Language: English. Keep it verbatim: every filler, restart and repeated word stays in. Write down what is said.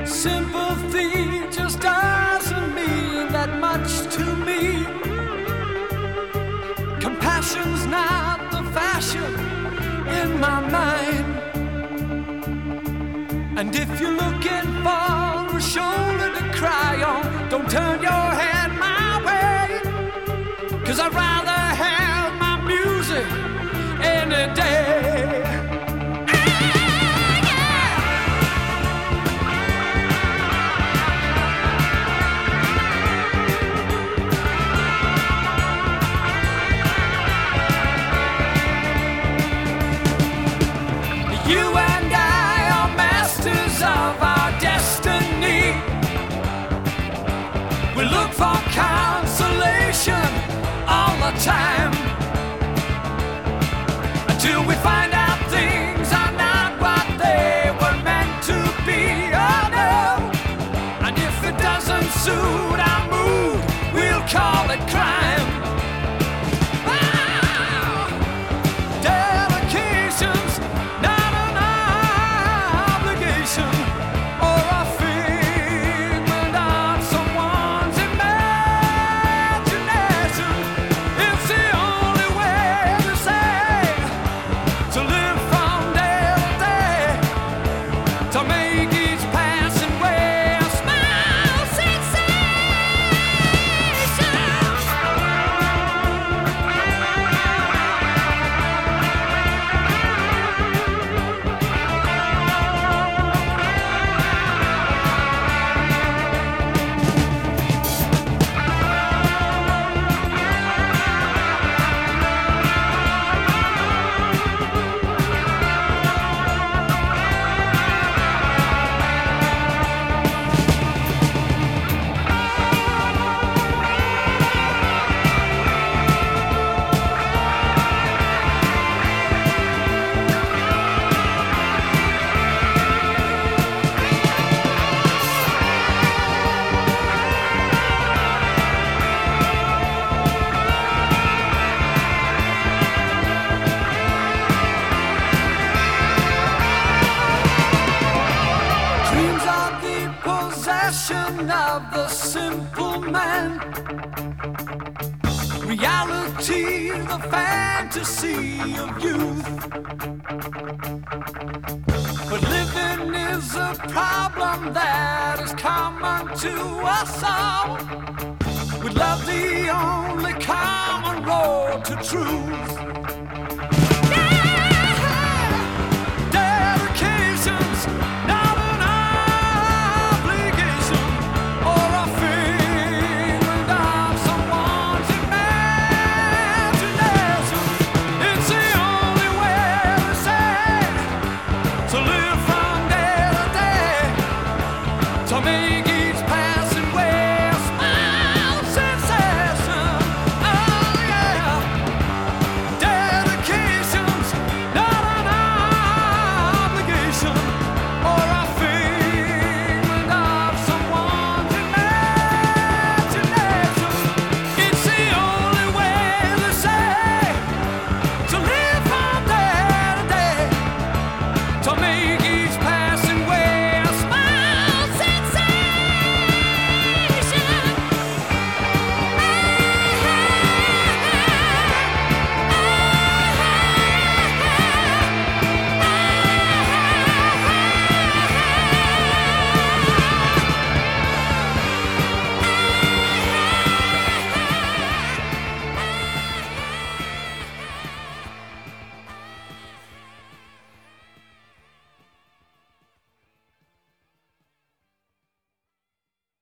Sympathy just doesn't mean that much to me. Compassion's not the fashion in my mind. And if you're looking for a shoulder to cry on, don't turn your head my way, 'cause I'd rather have my music any day. You and I are masters of our destiny. We look for consolation all the time, until we find out things are not what they were meant to be. Oh no. And if it doesn't suit our mood, we'll call it crime. Of the simple man, reality, the fantasy of youth. But living is a problem that is common to us all. We love the only common road to truth. To live from day to day, to me.